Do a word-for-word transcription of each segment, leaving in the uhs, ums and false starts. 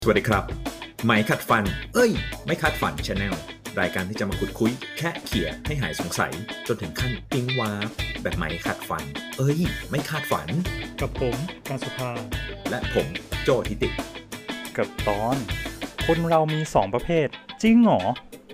สวัสดีครับไหมขัดฟันเอ้ยไม่ขัดฟัน Channel รายการที่จะมาขุดคุยแค่เขี่ยให้หายสงสัยจนถึงขั้นปิ๊งวาบแบบไหมขัดฟันเอ้ยไม่คาดฝันกับผมการสุภาและผมโจทิติกับตอนคนเรามีสองประเภทจริงหรอ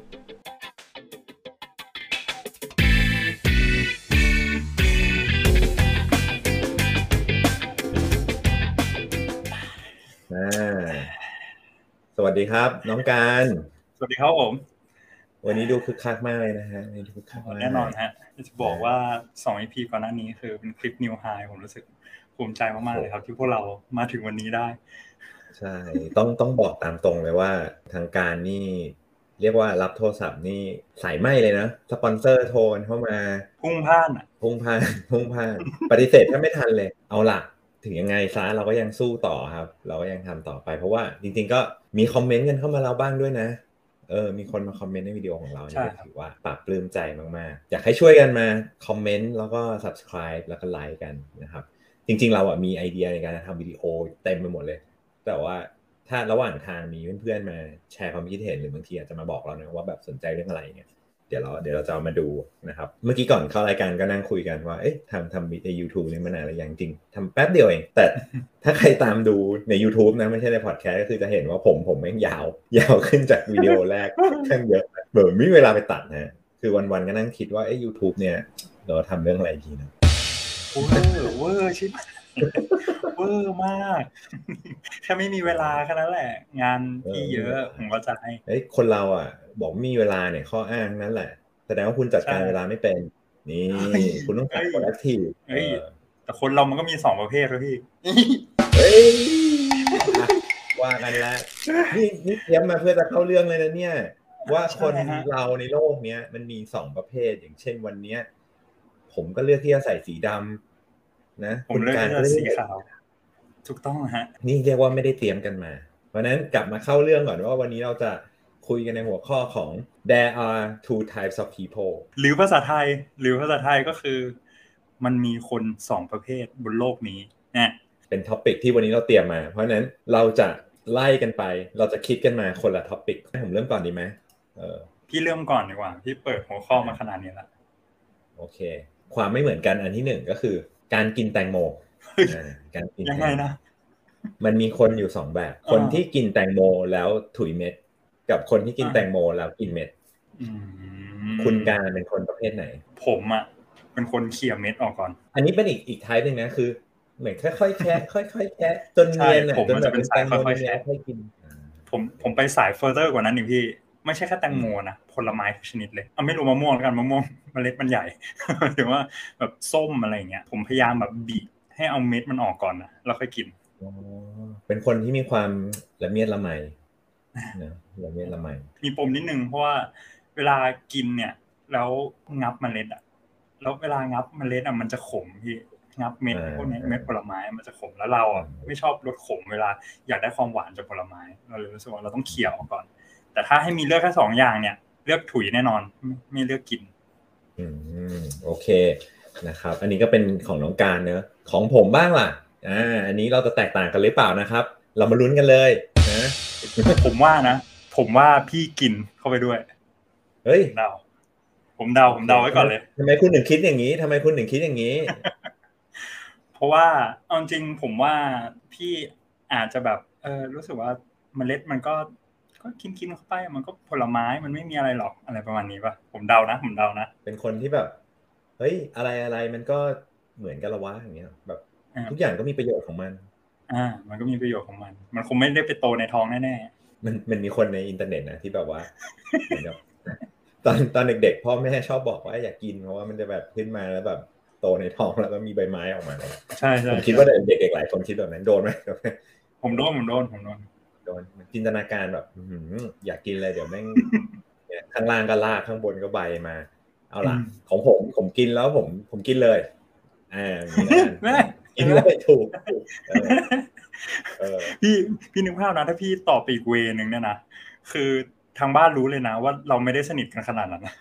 สวัสดีครับน้องการสวัสดีครับผมวันนี้ดูคึกคักมากเลยนะฮะนี่คึกคักแน่นอนฮะจะบอกว่าสอง อี พี ก่อนหน้านี้คือเป็นคลิปนิวไฮผมรู้สึกภูมิใจมากๆเลยครับที่พวกเรามาถึงวันนี้ได้ใช่ต้องต้องบอกตามตรงเลยว่าทางการนี่เรียกว่ารับโทรศัพท์นี่สายไหมเลยนะสปอนเซอร์โทรเข้ามาพุ่งพ่านอ่ะพุ่งพ่านพุ่งพ่านปฏิเสธแทบไม่ทันเลยเอาล่ะถึงยังไงซะเราก็ยังสู้ต่อครับเราก็ยังทำต่อไปเพราะว่าจริงๆก็มีคอมเมนต์กันเข้ามาเราบ้างด้วยนะเออมีคนมาคอมเมนต์ในวิดีโอของเราเนี่ยถือว่าปรับปลื้มใจมากๆอยากให้ช่วยกันมาคอมเมนต์แล้วก็ Subscribe แล้วก็ไลค์กันนะครับจริงๆเราอ่ะมีไอเดียในการทำวิดีโอเต็มไปหมดเลยแต่ว่าถ้าระหว่างทางมีเพื่อนๆมาแชร์ความคิดเห็นหรือบางทีอาจจะมาบอกเรานะว่าแบบสนใจเรื่องอะไรเนี่ยเดี๋ยวเราเดี๋ยวเราจะมาดูนะครับเมื่อกี้ก่อนเข้ารายการก็นั่งคุยกันว่าเอ๊ะทำทำใน YouTube นี่มานานหรือยังจริงทำแป๊บเดียวเองแต่ถ้าใครตามดูใน YouTube นะไม่ใช่ในพอดแคสต์ก็คือจะเห็นว่าผมผมแม่งยาวยาวขึ้นจากวิดีโอแรกค่อนเยอะเหมือนไม่มีเวลาไปตัดนะคือวันๆก็นั่งคิดว่าเอ๊ะ YouTube เนี่ยเราทำเรื่องอะไรดีนะเวอร์เวอร์ชิบเวอร์มากแค่ไม่มีเวลาแค่นั้นแหละงานที่เยอะผมก็จะให้เฮ้ยคนเราอ่ะบอกมีเวลาเนี่ยข้ออ้างนั่นแหละแสดงว่าคุณจัดการเวลาไม่เป็นนี่คุณต้องเป็นคนแอคทีฟเฮ้ยแต่คนเรามันก็มีสองประเภทครับพี่เฮ้ยว่ากันแล้วนี่นี่เตรียมมาเพื่อจะเข้าเรื่องเลยนะเนี่ยว่าคนเราในโลกเนี้ยมันมีสองประเภทอย่างเช่นวันเนี้ยผมก็เลือกที่จะใส่สีดำนะผมเลือกที่จะสีขาวถูกต้องฮะนี่เรียกว่าไม่ได้เตรียมกันมาเพราะนั้นกลับมาเข้าเรื่องก่อนว่าวันนี้เราจะคุยกันในหัวข้อของ there are two types of people หรือภาษาไทยหรือภาษาไทยก็คือมันมีคนสองประเภทบนโลกนี้นะเป็นท็อปิกที่วันนี้เราเตรียมมาเพราะฉะนั้นเราจะไล่กันไปเราจะคิดกันมาคนละท็อปิกผมเริ่มก่อนดีไหมเออพี่เริ่มก่อนดีกว่าพี่เปิดหัวข้อมาขนาดนี้แล้วโอเคความไม่เหมือนกันอันที่หนึ่งก็คือการกินแตงโมการกินยังไงนะมันมีคนอยู่สองแบบคนที่กินแตงโมแล้วถุยเม็ดกับคนที่กินแตงโมแล้วกินเม็ดคุณการเป็นคนประเภทไหนผมอ่ะเป็นคนเขี่ยเม็ดออกก่อนอันนี้เป็นอีกอีกไทป์นึงนะคือเหมือนค่อยๆแคะค่อยๆแคะจนเนียนอ่ะจนแบบเป็นสายค่อยๆแคะค่อยกินผมผมไปสายเฟอร์เตอร์กว่านั้นอีกพี่ไม่ใช่แค่แตงโมนะผลไม้ทุกชนิดเลยเอาไม่รู้มะม่วงแล้วกันมะม่วงเมล็ดมันใหญ่หรือว่าแบบส้มอะไรอย่างเงี้ยผมพยายามแบบบีบให้เอาเม็ดมันออกก่อนนะแล้วค่อยกินอ๋อเป็นคนที่มีความละเมียดละไมนะละเมียดละไมมีปมนิดนึงเพราะว่าเวลากินเนี่ยแล้วงับเมล็ดอ่ะแล้วเวลางับเมล็ดอ่ะมันจะขมพี่งับเม็ดพวกนี้เม็ดผลไม้มันจะขมแล้วเราอ่ะไม่ชอบรสขมเวลาอยากได้ความหวานจากผลไม้เราเลยรู้สึกว่าเราต้องเคี่ยวก่อนแต่ถ้าให้มีเลือกแค่สองอย่างเนี่ยเลือกถุยแน่นอนไม่เลือกกินอืมโอเคนะครับอันนี้ก็เป็นของน้องการเนอะของผมบ้างล่ะอ่าอันนี้เราจะแตกต่างกันหรือเปล่านะครับเรามาลุ้นกันเลยนะผมว่านะผมว่าพี่กินเข้าไปด้วยเฮ้ยเดาผมเดาผมเดาไว้ก่อนเลยทำไมคุณถึงคิดอย่างนี้ทำไมคุณถึงคิดอย่างนี้เพราะว่าเอาจริงผมว่าพี่อาจจะแบบเออรู้สึกว่าเมล็ดมันก็ก็กินกินเข้าไปมันก็ผลไม้มันไม่มีอะไรหรอกอะไรประมาณนี้ป่ะผมเดานะผมเดานะเป็นคนที่แบบเฮ้ยอะไรอะไรมันก็เหมือนกันละวะอย่างเงี้ยแบบทุกอย่างก็มีประโยชน์ของมันอ่ามันก็มีประโยชน์ของมันมันคงไม่ได้ไปโตในท้องแน่ๆมันมันมีคนในอินเทอร์เน็ตนะที่แบบว่าเหมือนกับตอนตอนเด็กๆพ่อแม่ชอบบอกว่าอยากกินเพราะว่ามันจะแบบขึ้นมาแล้วแบบโตในท้องแล้วก็มีใบไม้ออกมาใช่ๆผมคิดว่าเด็กๆหลายคนคิดแบบนั้นโดนมั้ยผมโดนผมโดนผมโดนโดนจินตนาการแบบอื้ออยากกินเลยเดี๋ยวแม่งเนี่ยข้างล่างก็รากข้างบนก็ใบมาเอาล่ะของผมผมกินแล้วผมผมกินเลยอ่ากินเลยถูกเออพี่พี่นึกภาพนะถ้าพี่ตอบอีกเวนึงเนี่ยนะคือทางบ้านรู้เลยนะว่าเราไม่ได้สนิทกันขนาดนั้นนะ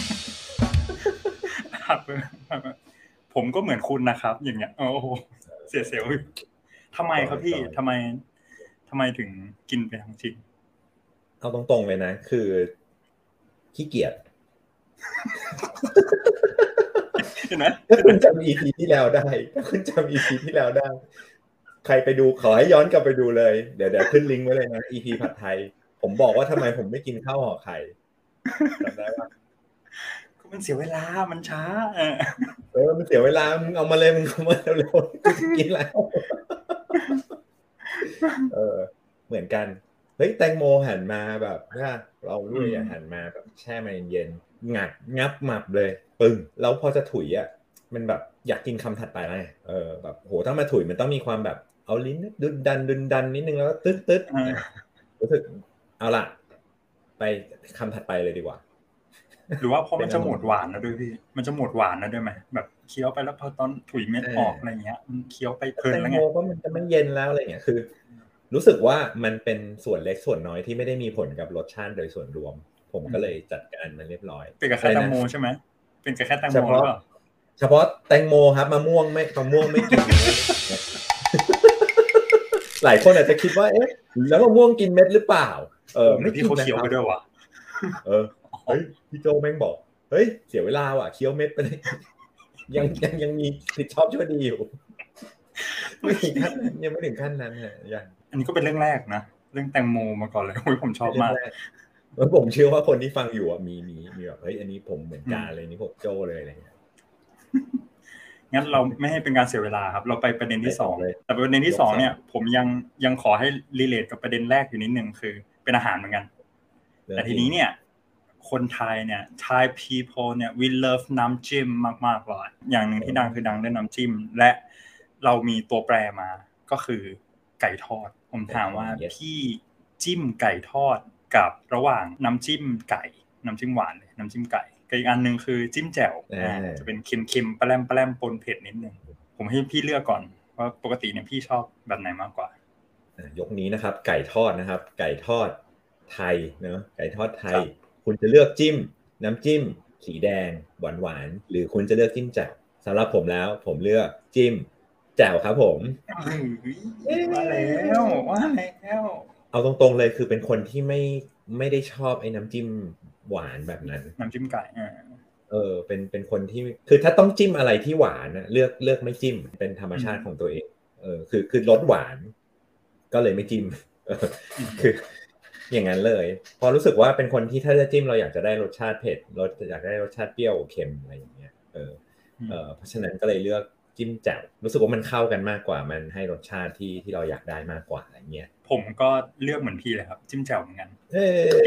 ผมก็เหมือนคุณนะครับอย่างเงี้ยโอ้โหเสียเซลล์ทำไมครับพี่ทำไมทำไมถึงกินไปทั้งชิ้นเอาตรงๆเลยนะคือขี้เกียจเห็นไหมถ้าคุณจำ อี พี ที่แล้วได้ถ้าคุณจำ อี พี ที่แล้วได้ใครไปดูขอให้ย้อนกลับไปดูเลยเดี๋ยวเดี๋ยวขึ้นลิงก์ไว้เลยนะ อี พี ผัดไทยผมบอกว่าทำไมผมไม่กินข้าวห่อไข่จำได้ป่ะก็มันเสียเวลามันช้าเออเออมันเสียเวลามึงเอามาเลยมึงเอามาเร็วๆกูจะกินแล้วเออเหมือนกันเฮ้ยแตงโมหันมาแบบถ้าเราด้วยอย่าหันมาแบบแช่มาเย็นๆงัดงับหมับเลยปึ้งแล้วพอจะถุยอ่ะมันแบบอยากกินคำถัดไปแล้วเออแบบโหถ้ามาถุยมันต้องมีความแบบเอาลิ้นดุนดันดุนดันนิดนึงแล้วตึ๊ดตึ๊ดรู้สึกเอาล่ะไปคำถัดไปเลยดีกว่าหรือว่าเพราะมันจะหมดหวานแล้วด้วยพี่มันจะหมดหวานแล้วด้วยไหมแบบเคี้ยวไปแล้วพอตอนถุยเม็ดออกอะไรเงี้ยมันเคี้ยวไปเพลินแล้วไงแตงโมก็มันจะไม่เย็นแล้วอะไรเงี้ยคือรู้สึกว่ามันเป็นส่วนเล็กส่วนน้อยที่ไม่ได้มีผลกับรสชาติโดยส่วนรวมผมก็เลยจัดการมันเรียบร้อยเป็นกับแค่แตงโมใช่ไหมเป็นกับแค่แตงโมหรือเปล่าเฉพาะแตงโมครับมะม่วงไม่มะม่วงไม่กินหลายคนอาจจะคิดว่าเอ๊ะแล้วมะม่วงกินเม็ดหรือเปล่าเออไม่กินเขาเคี้ยวไปด้วยวะเออเฮ้ยพี่โจแม่งบอกเฮ้ยเสียเวลาว่ะเคี้ยวเม็ดไปเลยยังยังยังมีผิดชอบชั่วดีอยู่ไม่ถึงขั้นยังไม่ถึงขั้นนั้นฮะยังอันนี้ก็เป็นเรื่องแรกนะเรื่องแตงโมมาก่อนเลยโอ้ยผมชอบมากแล้วผมเชื่อว่าคนที่ฟังอยู่อ่ะมีมีมีแบบเฮ้ยอันนี้ผมเหมือนกันเลยนี่ผมโจเลยอะไรเงี้ยงั้นเราไม่ให้เป็นการเสียเวลาครับเราไปประเด็นที่สองแต่ประเด็นที่สองเนี่ยผมยังยังขอให้รีเลทกับประเด็นแรกอยู่นิดนึงคือเป็นอาหารเหมือนกันแต่ทีนี้เนี่ยคนไทยเนี่ย Thai people เนี่ย we love น้ำจิ้มมากๆเลยอย่างหนึ่งที่ดังคือดังด้วยน้ำจิ้มและเรามีตัวแปรมาก็คือไก่ทอดผมถามว่าพี่จิ้มไก่ทอดกับระหว่างน้ำจิ้มไก่น้ำจิ้มหวานเลยน้ำจิ้มไก่กับอีกอันนึงคือจิ้มแจ่วจะเป็นเค็มๆแปร่มๆปนเผ็ดนิดนึงผมให้พี่เลือกก่อนว่าปกติเนี่ยพี่ชอบแบบไหนมากกว่ายกนี้นะครับไก่ทอดนะครับไก่ทอดไทยเนอะไก่ทอดไทยคุณจะเลือกจิ้มน้ำจิ้มสีแดงหวานๆหรือคุณจะเลือกจิ้มแจ่วสำหรับผมแล้วผมเลือกจิ้มแจ่วครับผมว่าแล้วว่าแล้วเอาตรงๆเลยคือเป็นคนที่ไม่ไม่ได้ชอบไอ้น้ำจิ้มหวานแบบนั้นน้ำจิ้มไก่เออเป็นเป็นคนที่คือถ้าต้องจิ้มอะไรที่หวานนะเลือกเลือกไม่จิ้มเป็นธรรมชาติของตัวเองเออคือคือรสหวานก็เลยไม่จิ้มคืออย่างนั้นเลยพอรู้สึกว่าเป็นคนที่ถ้าจะจิ้มเราอยากจะได้รสชาติเผ็ดรสอยากได้รสชาติเปรี้ยวเค็มอะไรอย่างเงี้ยเออเออเพราะฉะนั้นก็เลยเลือกจิ้มแจ่วรู้สึกว่ามันเข้ากันมากกว่ามันให้รสชาติที่ที่เราอยากได้มากกว่าอะไรเงี้ยผมก็เลือกเหมือนพี่เลยครับจิ้มแจ่วเหมือนกันเฮ้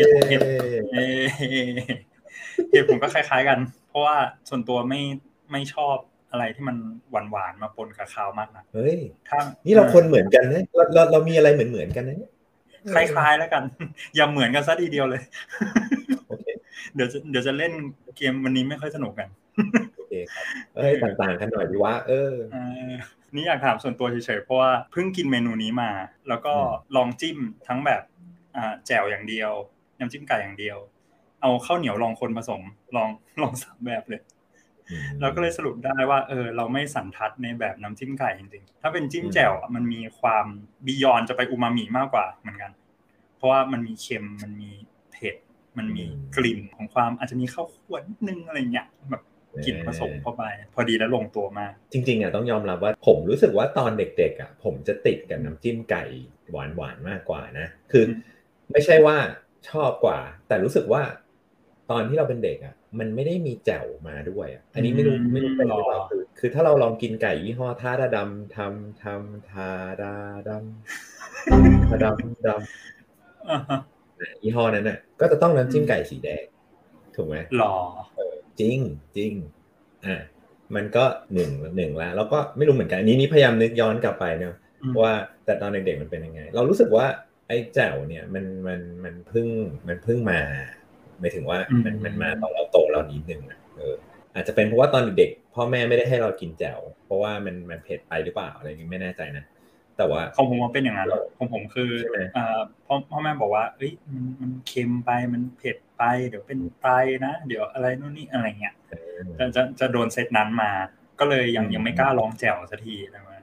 เหตุผมก็คล้ายๆกันเพราะว่าส่วนตัวไม่ไม่ชอบอะไรที่มันหวานๆมาปนกับข้าวมากนะเฮ้ยนี่เราคนเหมือนกันนะเราเราเรามีอะไรเหมือนเหมือนกันนะคล้ายๆแล้วกันอย่าเหมือนกันซะทีเดียวเลยเดี๋ยวจะเดี๋ยวจะเล่นเกมวันนี้ไม่ค่อยสนุกกันโอเคครับเอ้ยต่างๆกันหน่อยดีวะเออนี่อยากถามส่วนตัวเฉยๆเพราะว่าเพิ่งกินเมนูนี้มาแล้วก็ลองจิ้มทั้งแบบอ่าแจ่วอย่างเดียวน้ำจิ้มไก่อย่างเดียวเอาข้าวเหนียวลองคนผสมลองลองสามแบบเลยเราก็เลยสรุปได้ว่าเออเราไม่สันทัดในแบบน้ำจิ้มไก่จริงๆถ้าเป็นจิ้มแจ่วมันมีความบียอนจะไปอูมามิมากกว่าเหมือนกันเพราะว่ามันมีเค็มมันมีเผ็ดมันมีกลิ่นของความอาจจะมีข้าวคั่วนิดนึงอะไรเงี้ยแบบกลิ่นผสมเข้าไปพอดีแล้วลงตัวมากจริงๆอ่ะต้องยอมรับว่าผมรู้สึกว่าตอนเด็กๆอ่ะผมจะติดกับน้ำจิ้มไก่หวานๆมากกว่านะคือไม่ใช่ว่าชอบกว่าแต่รู้สึกว่าตอนที่เราเป็นเด็กอ่ะมันไม่ได้มีแจ่วมาด้วยอ่ะอันนี้ไม่รู้ไม่รู้เป็นหรือเปล่าคือคือถ้าเราลองกินไก่ยี่ห้อท่าดาดำทำทำทาดาดำทาดำดำยี่ห้อนั้นน่ะก็จะต้องน้ำจิ้มไก่สีแดงถูกไหมหรอจริงจริงอ่ะมันก็หนึ่งหนึ่งแล้วแล้วก็ไม่รู้เหมือนกันอันนี้นี่พยายามนึกย้อนกลับไปเนาะว่าแต่ตอนเด็กๆมันเป็นยังไงเรารู้สึกว่าไอ้แจ่วเนี่ยมันมันมันเพิ่งมันเพิ่งมาหมายถึงว่ามันมันมาตอนเราโตแล้วนิดนึงอ่ะเอออาจจะเป็นเพราะว่าตอนเด็กพ่อแม่ไม่ได้ให้เรากินแจ่วเพราะว่ามันมันเผ็ดไปหรือเปล่าอะไรนี้ไม่แน่ใจนะแต่ว่าของผมมันเป็นอย่างนั้นของผมคืออ่าพ่อพ่อแม่บอกว่าเอ้ยมันมันเค็มไปมันเผ็ดไปเดี๋ยวเป็นไตนะเดี๋ยวอะไรนู่นนี่อะไรเงี้ยจะจะจะโดนเซตนั้นมาก็เลยยังยังไม่กล้าลองแจ่วสักทีอะไรประมาณนี้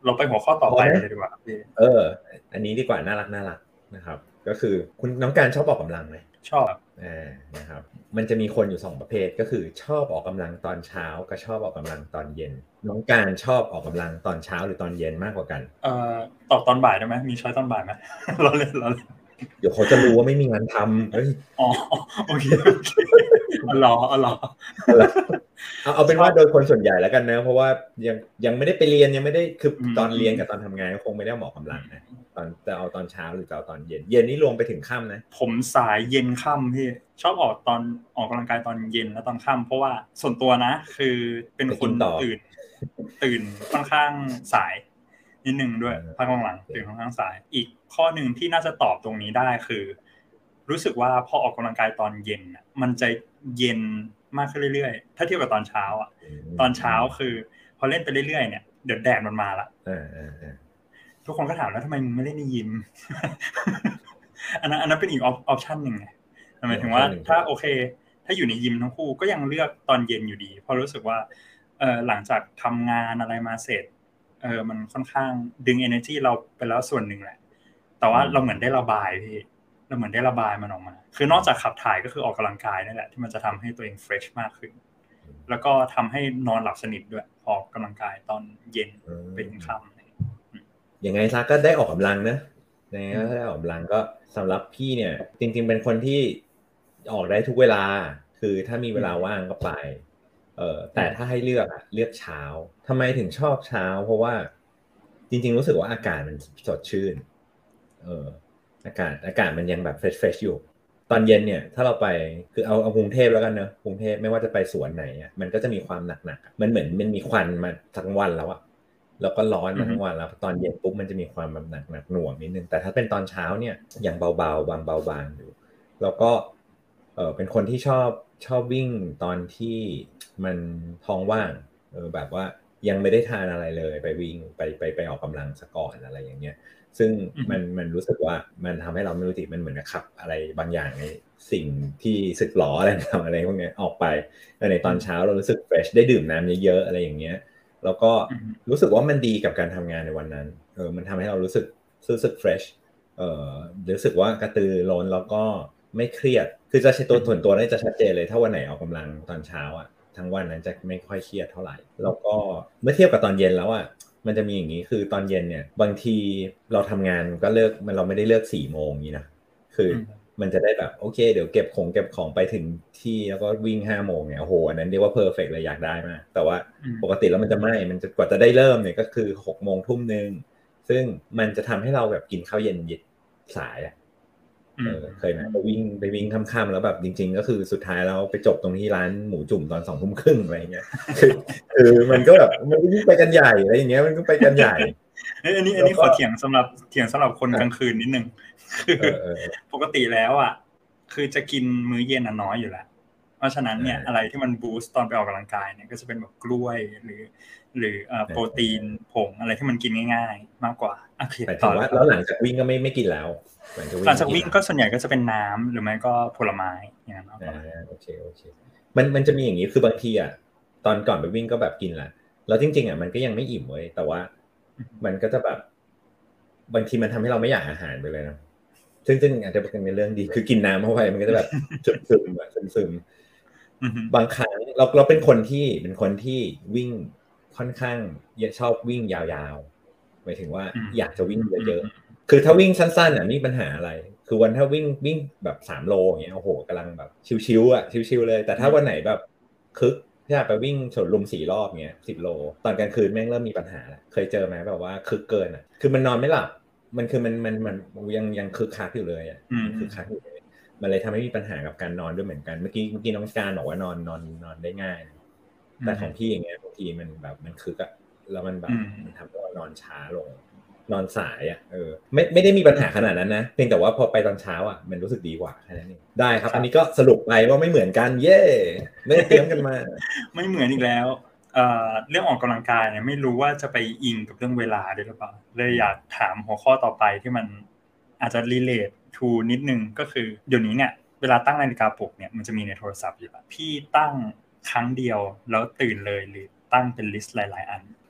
เราไปหัวข้อต่อไปเลยดีกว่าครับพี่เอออันนี้ดีกว่าน่ารักน่ารักนะครับก็คือคุณน้องการชอบออกกำลังไหมชอบอ่านะครับมันจะมีคนอยู่สองประเภทก็คือชอบออกกำลังตอนเช้ากับชอบออกกำลังตอนเย็นน้องการชอบออกกำลังตอนเช้าหรือตอนเย็นมากกว่ากันเอ่อตอบตอนบ่ายได้ไหมมีช้อยตอนบ่ายไหมเราเล่นเราเล่นเดี๋ยวเขาจะรู้ว่าไม่มีงานทำเฮ้ยอ๋อโอเคโอเคอ๋อเหรออ๋อเหรอเอาเอาเป็นว่าโดยคนส่วนใหญ่แล้วกันนะเพราะว่ายังยังไม่ได้ไปเรียนยังไม่ได้คือตอนเรียนกับตอนทำงานก็คงไม่ได้ออกกำลังนะตอนจะเอาตอนเช้าหรือจะเอาตอนเย็นเย็นนี่รวมไปถึงค่ำนะผมสายเย็นค่ำพี่ชอบออกตอนออกกำลังกายตอนเย็นและตอนค่ำเพราะว่าส่วนตัวนะคือเป็นคนตื่นตื่นค่อนข้างสายนิดนึงด้วยพักหลังๆตื่นค่อนข้างสายอีกข้อหนึ่งที่น่าจะตอบตรงนี้ได้คือรู้สึกว่าพอออกกำลังกายตอนเย็นมันจะเย็นมากขึ้นเรื่อยๆถ้าเทียบกับตอนเช้าอ่ะตอนเช้าคือพอเล่นไปเรื่อยๆเนี่ยเดี๋ยวแดดมันมาละทุกคนก็ถามแล้วทำไมมึงไม่เล่นในยิม อันนั้นอันนั้นเป็นอีกออปชั่นหนึ่งไงหมายถึงว่าถ้าโอเคถ้าอยู่ในยิมทั้งคู่ก็ยังเลือกตอนเย็นอยู่ดีเพราะรู้สึกว่าเออหลังจากทำงานอะไรมาเสร็จเออมันค่อนข้างดึง energy เราไปแล้วส่วนหนึ่งแหละแต่ว่าเราเหมือนได้ระบายพี่เราเหมือนได้ระบายมันออกมาคือนอกจากขับถ่ายก็คือออกกำลังกายนั่นแหละที่มันจะทำให้ตัวเอง fresh มากขึ้นแล้วก็ทำให้นอนหลับสนิทด้วยออกกำลังกายตอนเย็นเป็นค่ำยังไงซะก็ได้ออกกำลังนะยังไงก็ได้ออกกำลังก็สำหรับพี่เนี่ยจริงๆเป็นคนที่ออกได้ทุกเวลาคือถ้ามีเวลาว่างก็ไปเออแต่ถ้าให้เลือกอะเลือกเช้าทำไมถึงชอบเช้าเพราะว่าจริงๆรู้สึกว่าอากาศมันสดชื่นเอออากาศอากาศมันยังแบบเฟรชเฟรชอยู่ตอนเย็นเนี่ยถ้าเราไปคือเอาเอากรุงเทพแล้วกันเนอะกรุงเทพไม่ว่าจะไปสวนไหนอ่ะมันก็จะมีความหนักๆมันเหมือนมันมีควันมาทั้งวันแล้วอ่ะแล้วก็ร้อนมาทั้งวันแล้วตอนเย็นปุ๊บมันจะมีความแบบหนักหนักหน่วงนิดนึงแต่ถ้าเป็นตอนเช้าเนี่ยยังเบาๆบางเบาบางอยู่แล้วก็เออเป็นคนที่ชอบชอบวิ่งตอนที่มันท้องว่างเออแบบว่ายังไม่ได้ทานอะไรเลยไปวิ่งไปไปไปออกกำลังซะก่อนอะไรอย่างเงี้ยซึ่งมันมันรู้สึกว่ามันทำให้เราไม่รู้สิมันเหมือนกับขับอะไรบางอย่างในสิ่งที่สึกหรออะไรทำอะไรพวกนี้ออกไปในตอนเช้าเรารู้สึกเฟรชได้ดื่มน้ำเยอะๆอะไรอย่างเงี้ยแล้วก็รู้สึกว่ามันดีกับการทำงานในวันนั้นเออมันทำให้เรารู้สึกรู้สึกเฟรชเออรู้สึกว่ากระตือร้นแล้วก็ไม่เครียดคือจะใช้ตัวส่วนตัวได้จะชัดเจนเลยถ้าวันไหนออกกำลังตอนเช้าอ่ะทั้งวันนั้นจะไม่ค่อยเครียดเท่าไหร่แล้วก็เมื่อเทียบกับตอนเย็นแล้วอ่ะมันจะมีอย่างนี้คือตอนเย็นเนี่ยบางทีเราทำงานก็เลิกมันเราไม่ได้เลิกสี่โมงนี้นะคือมันจะได้แบบโอเคเดี๋ยวเก็บของเก็บของไปถึงที่แล้วก็วิ่งห้าโมงเนี่ยโอ้โหอันนั้นเรียกว่าเพอร์เฟกต์เลยอยากได้มากแต่ว่าปกติแล้วมันจะไม่มันจะกว่าจะได้เริ่มเนี่ยก็คือหกโมงทุ่มนึงซึ่งมันจะทำให้เราแบบกินข้าวเย็นยิดสายอ่ะเออเคยไหมไปวิ่งไปวิ่งค่ำๆแล้วแบบจริงๆก็คือสุดท้ายแล้วไปจบตรงที่ร้านหมูจุ่มตอนสองทุ่มครึ่งอะไรเงี้ยคือคือมันก็แบบมันก็ไปกันใหญ่อะไรอย่างเงี้ยมันก็ไปกันใหญ่เอ้ยอันนี้อันนี้ขอเถียงสำหรับเถียงสำหรับคนกลางคืนนิดนึงคือปกติแล้วอ่ะคือจะกินมื้อเย็นน่ะน้อยอยู่แล้วเพราะฉะนั้นเนี่ยอะไรที่มันบูสต์ตอนไปออกกำลังกายเนี่ยก็จะเป็นแบบกล้วยหรือหรือเอ่อโปรตีนผงอะไรที่มันกินง่ายๆมากกว่าโอเคต่อแล้วหลังจากวิ่งก็ไม่ไม่กินแล้วหลังจากวิ่งก็ส่วนใหญ่ก็จะเป็นน้ำหรือไม่ก็ผลไม้อย่างนั้นอ่าโอเคโอเคมันมันจะมีอย่างนี้คือบางทีอ่ะตอนก่อนไปวิ่งก็แบบกินแหละแล้วจริงๆอ่ะมันก็ยังไม่อิ่มเว้ยแต่ว่ามันก็จะแบบบางทีมันทำให้เราไม่อยากอาหารไปเลยนะซึ่งซึ่งอาจจะเป็นเรื่องดีคือกินน้ำเข้าไปมันก็จะแบบซึมๆแบบซึมๆบางครั้งเราเราเป็นคนที่เป็นคนที่วิ่งค่อนข้างชอบวิ่งยาวๆหมายถึงว่าอยากจะวิ่งเยอะๆคือถ้าวิ่งสั้นๆอ่ะนี่ปัญหาอะไรคือวันถ้าวิ่งวิ่งแบบสามโลอย่างเงี้ยโอ้โหกำลังแบบชิวๆอ่ะชิวๆเลยแต่ถ้าวันไหนแบบคึกที่อยากไปวิ่งสวนลุมสี่รอบเงี้ยสิบโลตอนกลางคืนแม่งเริ่มมีปัญหาแล้วเคยเจอไหมแบบว่าคึกเกินอ่ะคือมันนอนไม่หลับมันคือมันมันมันยังยังคึกคักอยู่เลยอ่ะคึกคักอยู่เลยมันเลยทำให้มีปัญหากับการนอนด้วยเหมือนกันเมื่อกี้เมื่อกี้น้องการบอกว่านอนนอนนอนได้ง่ายแต่ของพี่อย่างเงี้ยบางทีมันแบบมันคึกอ่ะแล้วมันแบบมันทำให้เรานอนช้าลงนอนสายอ่ะเออไม่ไม่ได้มีปัญหาขนาดนั้นนะเพียงแต่ว่าพอไปตอนเช้าอ่ะมันรู้สึกดีกว่าแค่นั้นเองได้ครับอันนี้ก็สรุปไปว่าไม่เหมือนกันเย่ไม่ได้เตรียมกันมาไม่เหมือนอีกแล้วเอ่อเรื่องออกกำลังกายเนี่ยไม่รู้ว่าจะไปอิงกับเรื่องเวลาด้วยหรือเปล่าเลยอยากถามหัวข้อต่อไปที่มันอาจจะ relate to นิดนึงก็คือเดี๋ยวนี้เนี่ยเวลาตั้งนาฬิกาปลุกเนี่ยมันจะมีในโทรศัพท์อยู่แล้วพี่ตั้งครั้งเดียวแล้วตื่นเลยหรือตั้งเป็นลิสต์หลายๆอัน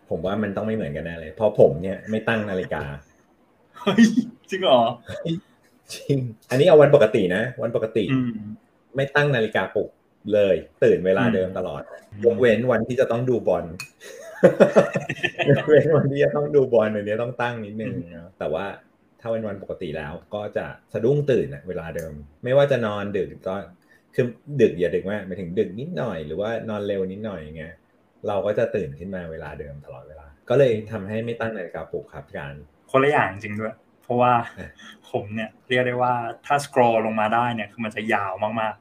ผมว่ามันต้องไม่เหมือนกันแน่เลยเพราะผมเนี่ยไม่ตั้งนาฬิกาเฮ้ยจริงเหรอจริงอันนี้เอาวันปกตินะวันปกติไม่ตั้งนาฬิกาปลุกเลยตื่นเวลาเดิมตลอดยกเว้นวันที่จะต้องดูบอลยกเว้นวันที่จะต้องดูบอลอันนี้ต้องตั้งนิดนึงนะแต่ว่าถ้าเป็นวันปกติแล้วก็จะสะดุ้งตื่นเวลาเดิมไม่ว่าจะนอนดึกก็คือดึกอย่าดึกมากหมายถึงดึกนิดหน่อยหรือว่านอนเร็วนิดหน่อยอย่างเงี้ยเราก็จะตื่นขึ้นมาเวลาเดิมตลอดเวลาก็เลยทำให้ไม่ตั้งนาฬิกาปลุกครับการคนละอย่างจริงด้วยเพราะว่าผมเนี่ยเรียกได้ว่าถ้าสครอลลงมาได้เนี่ยคือมันจะยาวมาก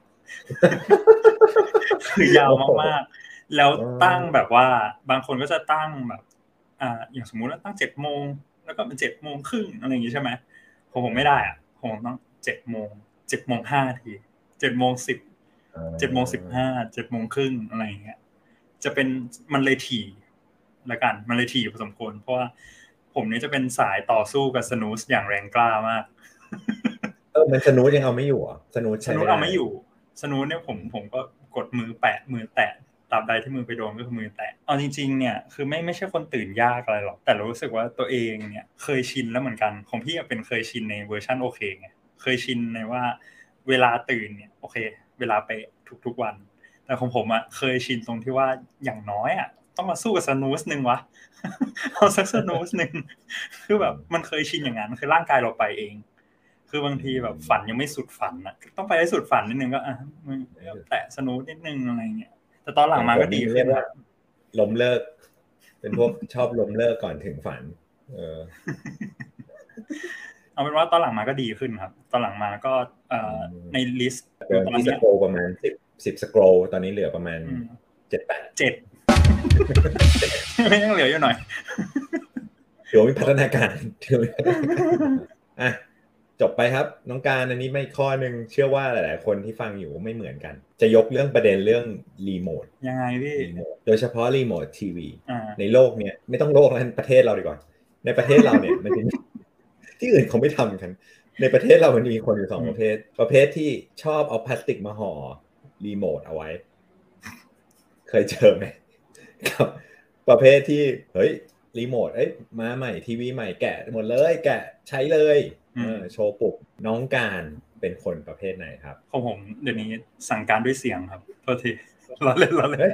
ๆคือยาวมากๆแล้วตั้งแบบว่าบางคนก็จะตั้งแบบอ่าอย่างสมมุติว่าตั้งเจ็ดโมงแล้วก็เป็นเจ็ดโมงครึ่งอะไรอย่างงี้ใช่ไหมผมผมไม่ได้อ่ะผมต้องเจ็ดโมงเจ็ดโมงห้านาทีเจ็ดโมงสิบเจ็ดโมงสิบห้าเจ็ดโมงครึ่งอะไรอย่างเงี้ยจะเป็นมันเลยถี่ละกันมันเลยถี่พอสมควรเพราะว่าผมนี่จะเป็นสายต่อสู้กับสนูสอย่างแรงกล้ามากเออมันสนูสยังเอาไม่อยู่อ่ะสนูสสนูสเอาไม่อยู่สนูสเนี่ยผมผมก็กดมือแปะมือแตะตราบใดที่มือไปโดนก็คือมือแตะเอาจริงๆเนี่ยคือไม่ไม่ใช่คนตื่นยากอะไรหรอกแต่รู้สึกว่าตัวเองเนี่ยเคยชินแล้วเหมือนกันของพี่เป็นเคยชินในเวอร์ชันโอเคไงเคยชินในว่าเวลาตื่นเนี่ยโอเคเวลาไปทุกๆวันแต่ของผมอ่ะเคยชินตรงที่ว่าอย่างน้อยอ่ะต้องมาสู้กับสนูสนึงวะเอาสักสนูสนึงคือแบบมันเคยชินอย่างนั้นคือร่างกายเราไปเองคือบางทีแบบฝันยังไม่สุดฝันน่ะต้องไปให้สุดฝันนิดนึงก็อ่ะแตะสนูสนิดนึงอะไรเงี้ยแต่ตอนหลังมาก็ดีขึ้นว่าล้มเลิกเป็นพวกชอบล้มเลิกก่อนถึงฝันเออเอาเป็นว่าตอนหลังมาก็ดีขึ้นครับตอนหลังมาก็ในลิสต์ตอนนี้สโครประมาณสิบ สิบสโครตอนนี้เหลือประมาณเจ็ด แปดเจ็ดไม่ยังเหลืออยู่หน่อยเดี๋ยวมีพัฒนาการอ่ะจบไปครับน้องการอันนี้ไม่ข้อนึงเชื่อว่าหลายๆคนที่ฟังอยู่ไม่เหมือนกันจะยกเรื่องประเด็นเรื่องรีโมทยังไงพี่โดยเฉพาะรีโมททีวีในโลกเนี้ยไม่ต้องโลกแล้วประเทศเราดีกว่าในประเทศเราเนี่ยมันจะที่อื่นเขาไม่ทำกันในประเทศเรามันมีคนอยู่สองประเภทประเภทที่ชอบเอาพลาสติกมาห่อรีโมทเอาไว้เคยเจอไหมครับประเภทที่เฮ้ยรีโมทเอ้ยมาใหม่ทีวีใหม่แกะหมดเลยแกะใช้เลยเออโชว์ปุ๊บน้องการเป็นคนประเภทไหนครับของผมเดี๋ยวนี้สั่งการด้วยเสียงครับโทษทีล้อเล่นล้อเล่น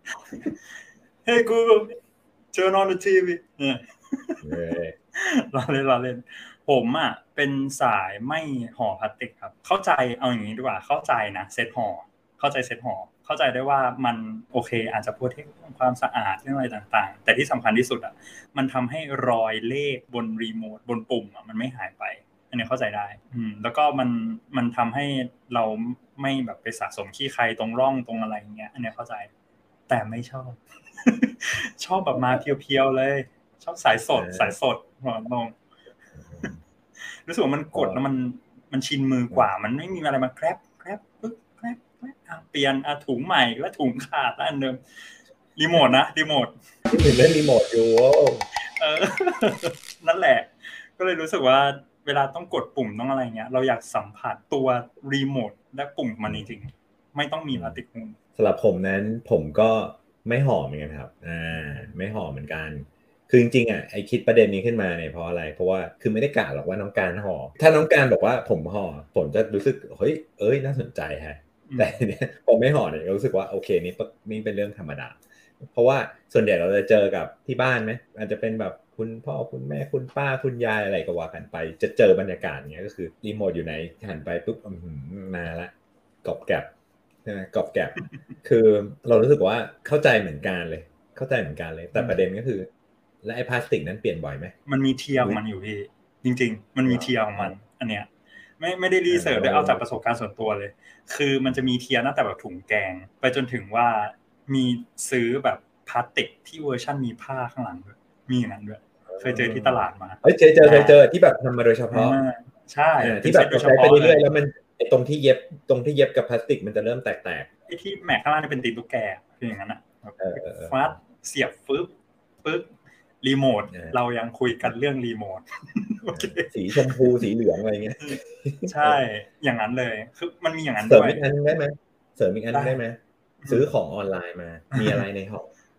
Hey Google turn on the ที วี เนี่ยล้อเล่นล้อเล่นผมอ่ะเป็นสายไม่ห่อพลาสติกครับเข้าใจเอาอย่างนี้ดีกว่าเข้าใจนะเซตห่อเข้าใจเซตห่อเข้าใจได้ว่ามันโอเคอาจจะโปรเทคความสะอาดเรื่องอะไรต่างๆแต่ที่สำคัญที่สุดอ่ะมันทำให้รอยเลขบนรีโมทบนปุ่มอ่ะมันไม่หายไปอันนี้เข้าใจได้อืมแล้วก็มันมันทำให้เราไม่แบบไปสะสมขี้ใครตรงร่องตรงอะไรอย่างเงี้ยอันนี้เข้าใจแต่ไม่ชอบ ชอบแบบมาเพียวๆเลยชอบสายสดสายสดหัวลงรู้สึกว่ามันกดแล้วมันมันชินมือกว่ามันไม่มีอะไรมาแครบแครบปึ๊บแครบแครบอ่ะเปลี่ยนอ่ะถุงใหม่แล้วถุงขาดแล้วอันเดิมรีโมทนะรีโมทเล่นรีโมทอยู่เออนั่นแหละก็เลยรู้สึกว่าเวลาต้องกดปุ่มต้องอะไรเงี้ยเราอยากสัมผัสตัวรีโมทและปุ่มมันจริงๆไม่ต้องมีพลาสติกหุ้มสำหรับผมนั้นผมก็ไม่ห่อเหมือนกันครับอ่าไม่ห่อเหมือนกันคือจริงๆอ่ะไอคิดประเด็นนี้ขึ้นมาเนี่ยเพราะอะไรเพราะว่าคือไม่ได้กะหรอกว่าน้องการห่อถ้าน้องการบอกว่าผมห่อผมจะรู้สึกเฮ้ยเอ้ยน่าสนใจฮะแต่เนี่ยผมไม่ห่อเนี่ยรู้สึกว่าโอเคนี่นี่เป็นเรื่องธรรมดาเพราะว่าส่วนใหญ่เราจะเจอกับที่บ้านไหมอาจจะเป็นแบบคุณพ่อคุณแม่คุณป้าคุณยายอะไรก็ว่ากันไปจะเจอบรรยากาศเงี้ยก็คือรีโมทอยู่ไหนหันไปปุ๊บอืมมาละกรอบแกรบใช่ไหมกรอบแกรบคือเรารู้สึกว่าเข้าใจเหมือนกันเลยเข้าใจเหมือนกันเลยแต่ประเด็นก็คือและไอ้พลาสติกนั้นเปลี่ยนบ่อยไหมมันมีเทียร์มันอยู่พี่จริงๆมันมีเทียร์ของมันอันเนี้ยไม่ไม่ได้รีเสิร์ชได้เอาจากประสบการณ์ส่วนตัวเลยคือมันจะมีเทียร์ตั้งแต่แบบถุงแกงไปจนถึงว่ามีซื้อแบบพลาสติกที่เวอร์ชั่นมีผ้าข้างหลังด้วยมีอย่างนั้นด้วยเคยเจอที่ตลาดมาเฮ้ยเจอเจอเคยเจอที่แบบทำมาโดยเฉพาะใช่ที่แบบใช้ไปเรื่อยๆแล้วมันไอ้ตรงที่เย็บตรงที่เย็บกับพลาสติกมันจะเริ่มแตกๆไอ้ที่แม็กข้างล่างนี่เป็นตีนตุ๊กแกคืออย่างนั้นอ่ะฟาดเสียบฟึบปึ๊บรีโมทเรายังคุยกันเรื่องรีโมทสีชมพูสีเหลืองอะไรเงี้ยใช่อย่างนั้นเลยคือมันมีอย่างนั้นด้วยเสริมอีกอันได้ไหมเสริมอีกอันได้ไหมซื้อของออนไลน์มามีอะไรในห่อ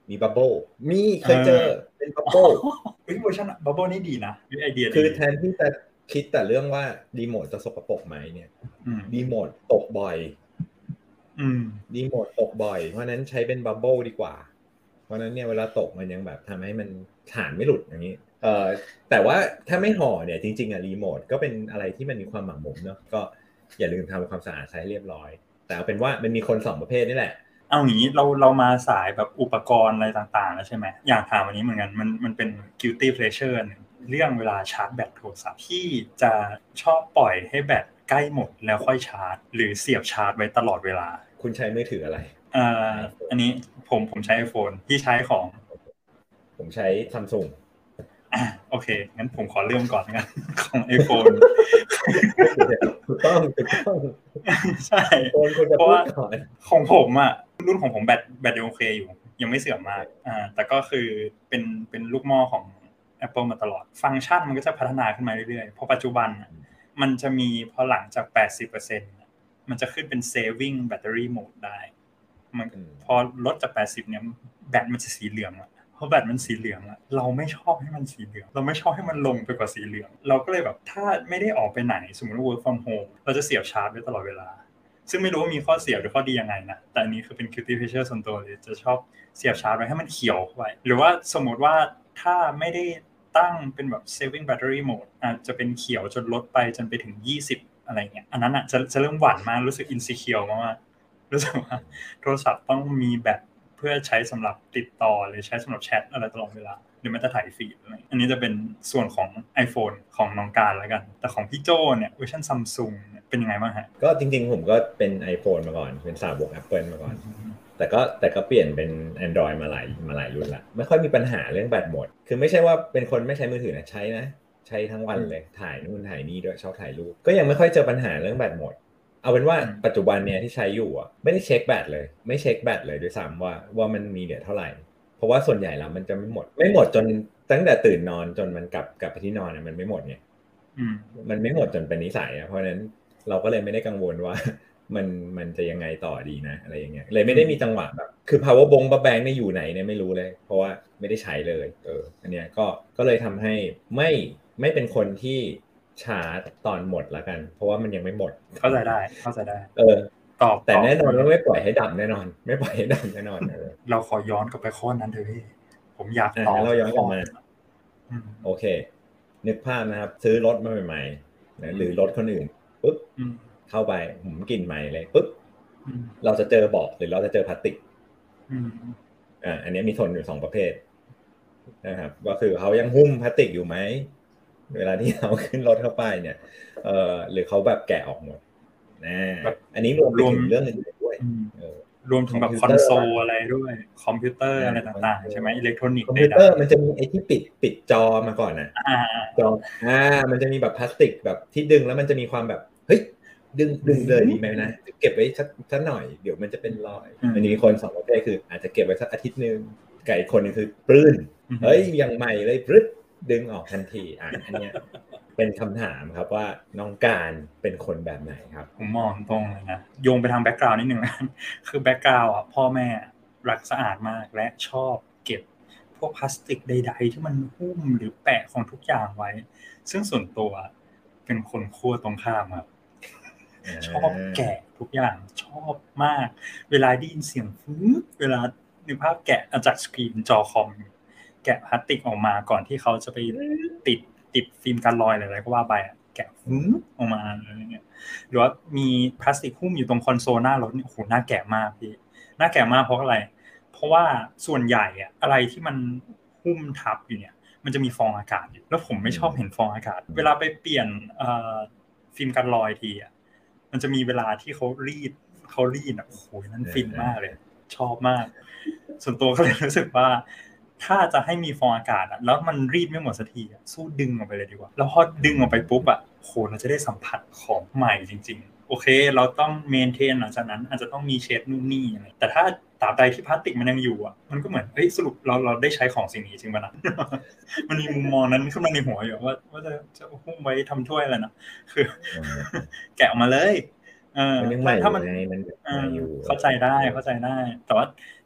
มีบับเบิ้ลมีเคยเจอเป็นบับเบิ้ลเฮ้ยเวอร์ชันบับเบิ้ลนี่ดีนะไอเดียคือแทนที่จะคิดแต่เรื่องว่ารีโมทจะสกปรกไหมเนี่ยรีโมทตกบ่อยรีโมทตกบ่อยเพราะนั้นใช้เป็นบับเบิ้ลดีกว่าเพราะนั้นเนี่ยเวลาตกมันยังแบบทำให้มันฐานไม่หลุดอย่างนี้เอ่อแต่ว่าถ้าไม่ห่อเนี่ยจริงๆอ่ะรีโมทก็เป็นอะไรที่มันมีความหมักหมมเนาะก็อย่าลืมทำความสะอาดใช้เรียบร้อยแต่เอาเป็นว่ามันมีคนสองประเภทนี่แหละเอาอย่างนี้เราเรามาสายแบบอุปกรณ์อะไรต่างๆแล้วใช่ไหมอยากถามวันนี้เหมือนกันมันมันเป็น guilty pleasure นึงเรื่องเวลาชาร์จแบตโทรศัพท์ที่จะชอบปล่อยให้แบตใกล้หมดแล้วค่อยชาร์จหรือเสียบชาร์จไว้ตลอดเวลาคุณใช้มือถืออะไรอ่าอันนี้ผมผมใช้ iPhone ที่ใช้ของผมใช้ Samsung อ่ะโอเคงั้นผมขอเริ่มก่อนกันของ iPhone ถูกต้องถูกต้องใช่เพราะว่าของผมอ่ะรุ่นของผมแบตแบตยังโอเคอยู่ยังไม่เสื่อมมากอ่าแต่ก็คือเป็นเป็นลูกหม้อของ Apple มาตลอดฟังก์ชันมันก็จะพัฒนาขึ้นมาเรื่อยๆเพราะปัจจุบันมันจะมีพอหลังจาก แปดสิบเปอร์เซ็นต์ มันจะขึ้นเป็น saving battery mode ได้มันพอลดจากแปดสิบเนี่ยแบตมันจะสีเหลืองอ่ะเพราะแบตมันสีเหลืองอ่ะเราไม่ชอบให้มันสีเหลืองเราไม่ชอบให้มันลงไปกว่าสีเหลืองเราก็เลยแบบถ้าไม่ได้ออกไปไหนสมมุติว่า work from home เราจะเสียบชาร์จไว้ตลอดเวลาซึ่งไม่รู้ว่ามีข้อเสียหรือข้อดียังไงนะแต่อันนี้คือเป็น guilty pleasure ส่วนตัวเลยจะชอบเสียบชาร์จไว้ให้มันเขียวไว้หรือว่าสมมติว่าถ้าไม่ได้ตั้งเป็นแบบ saving battery mode อาจจะเป็นเขียวจนลดไปจนไปถึงยี่สิบอะไรเงี้ยอันนั้นอ่ะจะจะเริ่มหวั่นมากรู้สึก insecure มากๆรู้สึกว่าโทรศัพท์ต้องมีแบตเพื่อใช้สำหรับติดต่อหรือใช้สำหรับแชทอะไรตลอดเวลาหรือแม้แต่ถ่ายฟีดอะไรอันนี้จะเป็นส่วนของ iPhone ของน้องการแล้วกันแต่ของพี่โจ้เนี่ยเวอร์ชัน Samsung เป็นยังไงบ้างฮะก็จริงๆผมก็เป็น iPhone มาก่อนเป็นสาวก Apple มาก่อนแต่ก็แต่ก็เปลี่ยนเป็น Android มาหลายมาหลายรุ่นละไม่ค่อยมีปัญหาเรื่องแบตหมดคือไม่ใช่ว่าเป็นคนไม่ใช้มือถือนะใช้นะใช้ทั้งวันเลยถ่ายนู่นถ่ายนี่ด้วยชอบถ่ายรูปก็ยังไม่ค่อยเจอปัญหาเรื่องแบตหมดเอาเป็นว่าปัจจุบันเนี่ยที่ใช้อยู่อ่ะไม่ได้เช็คแบตเลยไม่เช็คแบตเลยด้วยซ้ำว่าว่ามันมีเหลือเท่าไหร่เพราะว่าส่วนใหญ่แล้วมันจะไม่หมดไม่หมดจนตั้งแต่ตื่นนอนจนมันกลับกลับไปที่นอนเนี่ยมันไม่หมดเนี่ยมันไม่หมดจนเป็นนิสัยอ่ะเพราะฉะนั้นเราก็เลยไม่ได้กังวลว่ามันมันจะยังไงต่อดีนะอะไรอย่างเงี้ยเลยไม่ได้มีจังหวะแบบคือ power bank power bank เนี่ยอยู่ไหนเนี่ยไม่รู้เลยเพราะว่าไม่ได้ใช้เลยเอออันเนี้ยก็ก็เลยทำให้ไม่ไม่เป็นคนที่ชาร์จตอนหมดละกันเพราะว่ามันยังไม่หมดเข้าใจได้เข้าใจได้เออตอบแต่แน่นอนว่าไม่ปล่อยให้ดับแน่นอนไม่ปล่อยให้ดับแน่นอนเออเราขอย้อนกลับไปข้อนั้นเถอะพี่ผมอยากตอบเราย้อนกลับมาโอเคนึกภาพนะครับซื้อรถมาใหม่ๆนะหรือรถคนอื่นปุ๊บเข้าไปหืมกลิ่นใหม่เลยปุ๊บเราจะเจอเบาะหรือเราจะเจอพลาสติกอ่าอันนี้มีทนอยู่สองประเภทนะครับก็คือเขายังหุ้มพลาสติกอยู่ไหมเวลาที่เราขึ้นรถเข้าไปเนี่ยเอ่อหรือเขาแบบแกะออกหมดนะอันนี้รวมรวมเรื่องอื่นด้วยรวมถึงแบบคอนโซลอะไรด้วยคอมพิวเตอร์อะไรต่างๆใช่ไหมอิเล็กทรอนิกส์คอมพิวเตอร์มันจะมีไอ้ที่ปิดปิดจอมาก่อนน่ะจออ่ามันจะมีแบบพลาสติกแบบที่ดึงแล้วมันจะมีความแบบเฮ้ยดึงดึงเลยดีไหมนะเก็บไว้สักสักหน่อยเดี๋ยวมันจะเป็นรอยมันมีคนสองประเภทคืออาจจะเก็บไว้สักอาทิตย์นึงไก่คนนึงคือปลื้นเฮ้ยยังใหม่เลยปรึ๊ดดึงออกทันทีอ่ะอันเนี้ยเป็นคำถามครับว่าน้องการเป็นคนแบบไหนครับผมมองตรงเลยนะโยงไปทางแบ็คกราวด์นิดนึงนะคือแบ็คกราวด์อ่ะพ่อแม่รักสะอาดมากและชอบเก็บพวกพลาสติกใดๆที่มันหุ้มหรือแปะของทุกอย่างไว้ซึ่งส่วนตัวเป็นคนขั้วตรงข้ามครับชอบแกะทุกอย่างชอบมากเวลาได้ยินเสียงฟื้นเวลานึกภาพแกะจากสกรีนจอคอมแกะพลาสติกออกมาก่อนที่เขาจะไปติดติดฟิล์มกันรอยอะไรก็ว่าไปแกะฟื้นออกมาอะไรเงี้ยหรือว่ามีพลาสติกหุ้มอยู่ตรงคอนโซลหน้ารถเนี่ยโอ้โหน่าแกะมากพี่น่าแกะมากเพราะอะไรเพราะว่าส่วนใหญ่อะอะไรที่มันหุ้มทับอยู่เนี่ยมันจะมีฟองอากาศอยู่แล้วผมไม่ชอบเห็นฟองอากาศเวลาไปเปลี่ยนเอ่อฟิล์มกันรอยทีอ่ะมันจะมีเวลาที่เขารีดเขารีดอ่ะโอ้โหนั่นฟินมากเลยชอบมากส่วนตัวก็เลยรู้สึกว่าถ้าจะให้มีฟองอากาศอ่ะแล้วมันรีดไม่หมดสักทีอ่ะสู้ดึงออกไปเลยดีกว่าแล้วพอดึงออกไปปุ๊บอ่ะโหเราจะได้สัมผัสของใหม่จริงๆโอเคเราต้องเมนเทนหลังจากนั้นอาจจะต้องมีเช็ดนู่นนี่อะไรแต่ถ้าตราบใดที่พลาสติกมันยังอยู่อ่ะมันก็เหมือนเฮ้ยสรุปเราเราได้ใช้ของสิ่งนี้จริงป่ะนะ มันมีมุมมองนั้นขึ้นมาในหัวอยู่ว่าว่าจะจะหุ้มไว้ทำถ้วยอะไรนะคือ แกะออกมาเลยเออถ้ามันเข้าใจได้เข้าใจได้แต่ว่า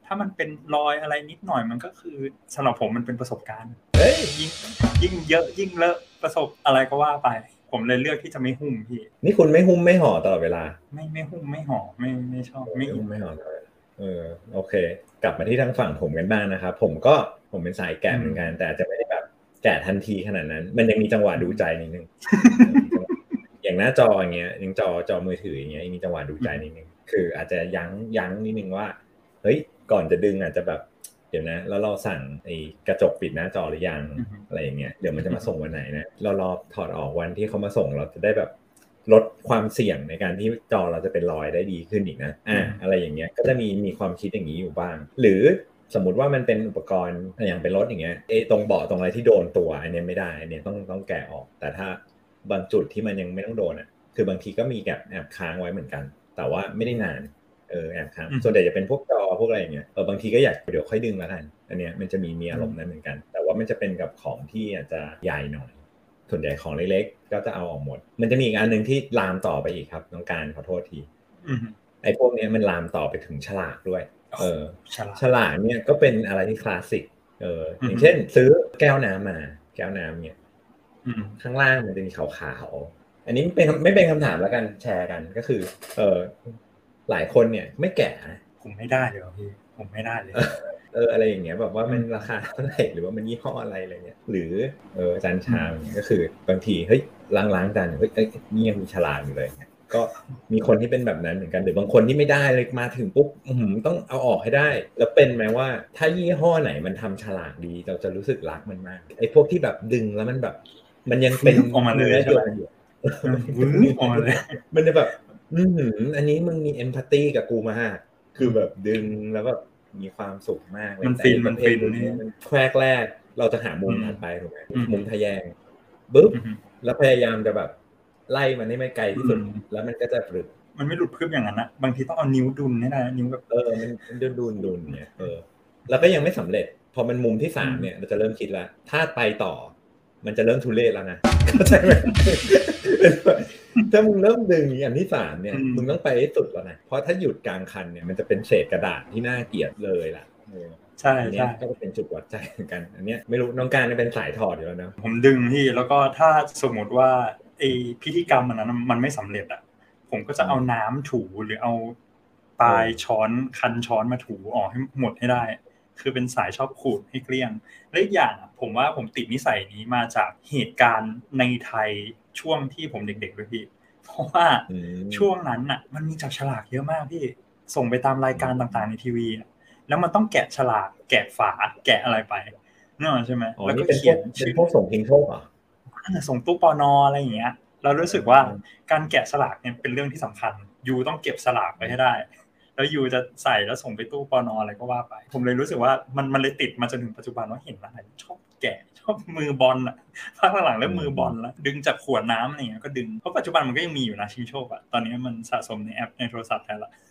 ถ้ามันเป็นรอยอะไรนิดหน่อยมันก็คือสำหรับผมมันเป็นประสบการณ์เฮ้ยยิ่งยิ่งเยอะยิ่งเลอะประสบอะไรก็ว่าไปผมเลยเลือกที่จะไม่หุ้มพี่นี่คุณไม่หุ้มไม่ห่อตลอดเวลาไม่ไม่หุ้มไม่ห่อไม่ไม่ชอบไม่หุ้มไม่ห่อเลยเออโอเคกลับมาที่ทางฝั่งผมกันบ้างนะครับผมก็ผมเป็นสายแกะเหมือนกันแต่อาจจะไม่ได้แบบแกะทันทีขนาดนั้นมันยังมีจังหวะดูใจนิดนึงอย่างหน้าจออย่างเงี้ยยังจอจอมือถืออย่างเงี้ยมีจังหวะดูใจนิดนึงคืออาจจะยั้งยั้งนิดนึงว่าเฮ้ยก่อนจะดึงอาจจะแบบเดี๋ยวนะแล้วเราสั่งไอ้กระจกปิดหน้าจอหรือยังอะไรอย่างเงี้ยเดี๋ยวมันจะมาส่งวันไหนนะเรารอถอดออกวันที่เขามาส่งเราจะได้แบบลดความเสี่ยงในการที่จอเราจะเป็นรอยได้ดีขึ้นอีกนะอ่ะอะไรอย่างเงี้ยก็จะมีมีความคิดอย่างนี้อยู่บ้างหรือสมมุติว่ามันเป็นอุปกรณ์อย่างเป็นรถอย่างเงี้ยไอ้ตรงเบาะตรงอะไรที่โดนตัวอันนี้ไม่ได้อันนี้ต้องต้องแกะออกแต่ถ้าบางจุดที่มันยังไม่ต้องโดนอ่ะคือบางทีก็มีแอบแอบค้างไว้เหมือนกันแต่ว่าไม่ได้นานเออแอบค้างส่วนใหญ่จะเป็นพวกจอพวกอะไรอย่างเงี้ยเออบางทีก็อยากเดี๋ยวค่อยดึงแล้วกันอันเนี้ยมันจะมีมีอารมณ์นั้นเหมือนกันแต่ว่ามันจะเป็นกับของที่อาจจะใหญ่หน่อยส่วนใหญ่ของเล็กๆก็จะเอาออกหมดมันจะมีอีกอันนึงที่ลามต่อไปอีกครับน้องการขอโทษทีไอ้พวกนี้มันลามต่อไปถึงฉลากด้วยเออฉลากเนี่ยก็เป็นอะไรที่คลาสสิกเอออย่างเช่นซื้อแก้วน้ำมาแก้วน้ำเนี่ยข้างล่างมันจะมีขาวๆอันนี้เป็นไม่เป็นคำถามแล้วกันแชร์กันก็คือเออหลายคนเนี่ยไม่แก่ผมไม่ได้เลยพี่ผมไม่ได้เลยเอออะไรอย่างเงี้ยแบบว่ามันราคาเท่าไหร่หรือว่ามันยี่ห้ออะไรอะไรเงี้ยหรือเออจานชามก็คือบางทีเฮ้ยล้างๆจานเฮ้ยนี่ยังมีฉลากอยู่เลยก็มีคนที่เป็นแบบนั้นเหมือนกันหรือบางคนที่ไม่ได้เลยมาถึงปุ๊บต้องเอาออกให้ได้แล้วเป็นไหมว่าถ้ายี่ห้อไหนมันทำฉลากดีเราจะรู้สึกรักมันมากไอ้พวกที่แบบดึงแล้วมันแบบมันยังเป็นออกมาเลยใช่ไหมออกมาเลยมันจะแบบอืมอันนี้มึงมีเอมพัตตี้กับกูมากคือแบบดึงแล้วแบบมีความสุขมากเลยมันฟินมันฟินนี่แรกแรกเราจะหามุมถัดไปถูกไหมมุมทะแยงบึ๊บแล้วพยายามจะแบบไล่มันให้ไม่ไกลที่สุดแล้วมันก็จะหลุดมันไม่หลุดพึบอย่างนั้นนะบางทีต้องเอานิ้วดุลนี่นะนิ้วแบบเออมันดุนดุนดุนเนี่ยเออแล้วก็ยังไม่สำเร็จพอมันมุมที่สามเนี่ยเราจะเริ่มคิดแล้วถ้าไปต่อมันจะเริ่มทุเรศแล้วนะเข้าใจไหมถ้ามึงเริ่มดึงอันที่สามเนี่ยมึงต้องไปให้สุดแล้วนะเพราะถ้าหยุดกลางคันเนี่ยมันจะเป็นเศษกระดาษที่น่าเกลียดเลยล่ะใช่ใช่ก็จะเป็นจุดวัดใจเหมือนกันอันนี้ไม่รู้น้องการเป็นสายถอดอยู่แล้วนะผมดึงพี่แล้วก็ถ้าสมมติว่าไอพิธีกรรมมันนั้นมันไม่สำเร็จอ่ะผมก็จะเอาน้ำถูหรือเอาปลายช้อนคันช้อนมาถูออกให้หมดให้ได้คือเป็นสายชอบขูดให้เกลี้ยงและอีกอย่างผมว่าผมติดนิสัยนี้มาจากเหตุการณ์ในไทยช่วงที่ผมเด็กๆด้วยพี่เพราะว่าช่วงนั้นน่ะมันมีจับฉลากเยอะมากพี่ส่งไปตามรายการต่างๆในทีวีแล้วมันต้องแกะฉลากแกะฝาแกะอะไรไปนั่นใช่ไหมแล้วก็เขียนชื่อพวกส่งทิ้งโชคเหรอส่งตู้ปนอะไรอย่างเงี้ยเรารู้สึกว่าการแกะสลากเนี่ยเป็นเรื่องที่สำคัญยูต้องเก็บสลากไว้ให้ได้แล้วยูจะใส่แล้วส่งไปตู้ปนอะไรก็ว่าไปผมเลยรู้สึกว่ามันมันเลยติดมาจนถึงปัจจุบันว่าเห็นอะไรชอบแกะชอบมือบอลอ่ะภาคหลังๆเริ่มมือบอลแล้วดึงจากขวดน้ำอะไรอย่างเงี้ยก็ดึงเพราะปัจจุบันมันก็ยังมีอยู่นะชิงโชคอ่ะตอนนี้มันสะสมในแอปในโทรศัพท์แทนละ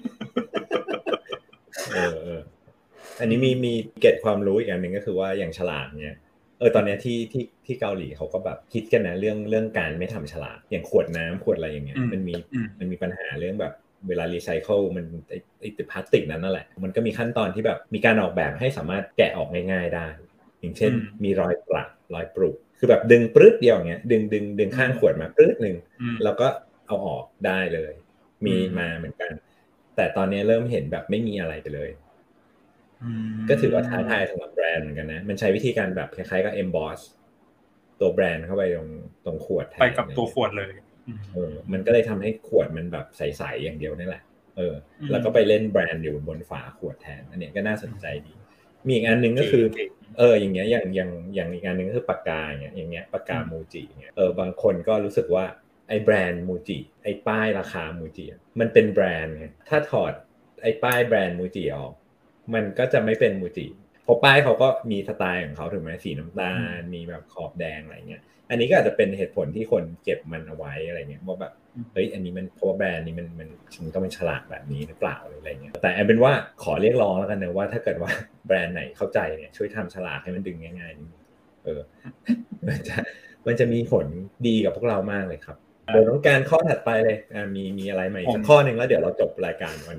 เอออันนี้มีมีเก็บความรู้อีกอันหนึ่งก็คือว่าอย่างฉลากเนี่ยเออตอนนี้ที่ที่ที่เกาหลีเขาก็แบบคิดกันนะเรื่องเรื่องการไม่ทำฉลากอย่างขวดน้ำขวดอะไรอย่างเงี้ยมันมีมันมีปัญหาเรื่องแบบเวลารีไซเคิลมันไอ้ไอ้พลาสติกนั้นนั่นแหละมันก็มีขั้นตอนที่แบบมีการออกแบบให้สามารถแกะออกง่ายๆได้อย่างเช่นมีรอยปรักรอยปรุคือแบบดึงปรึ๊ดเดียวอย่างเงี้ยดึงดึงดึงข้างขวดมาปรึ๊ดนึงแล้วก็เอาออกได้เลยมีมาเหมือนกันแต่ตอนนี้เริ่มเห็นแบบไม่มีอะไรไปเลยก็ถือว่าท้าทายสำหรับแบรนด์เหมือนกันนะมันใช้วิธีการแบบคล้ายๆกับ emboss ตัวแบรนด์เข้าไปตรงตรงขวดแทนไปกับตัวขวดเลยเออมันก็เลยทำให้ขวดมันแบบใสๆอย่างเดียวนี่แหละเออแล้วก็ไปเล่นแบรนด์อยู่บนฝาขวดแทนอันนี้ก็น่าสนใจดีมีอีกอันนึงก็คือเอออย่างเงี้ยอย่างอย่างอย่างอีกอันนึงก็คือปากกาอย่างเงี้ยอย่างเงี้ยปากกามูจิเงี้ยเออบางคนก็รู้สึกว่าไอ้แบรนด์มูจิไอ้ป้ายราคามูจิมันเป็นแบรนด์ไงถ้าถอดไอ้ป้ายแบรนด์มูจิออกมันก็จะไม่เป็นมูจิเพราะป้ายเขาก็มีสไตล์ของเขาถูกไหมสีน้ำตาลมีแบบขอบแดงอะไรเงี้ยอันนี้ก็อาจจะเป็นเหตุผลที่คนเก็บมันเอาไว้อะไรเงี้ยว่าแบบเฮ้ยอันนี้มันเพราะแบรนด์นี้มันมันมันต้องเป็นฉลากแบบนี้หรือเปล่าอะไรเงี้ยแต่เอาเป็นว่าขอเรียกร้องแล้วกันนะว่าถ้าเกิดว่าแบรนด์ไหนเข้าใจเนี่ยช่วยทำฉลากให้มันดึงง่ายๆนิดนึงเออมันจะมันจะมีผลดีกับพวกเรามากเลยครับเดี๋ยวต้องการข้อถัดไปเลยมีมีอะไรใหม่สักข้อนึงแล้วเดี๋ยวเราจบรายการวันนี้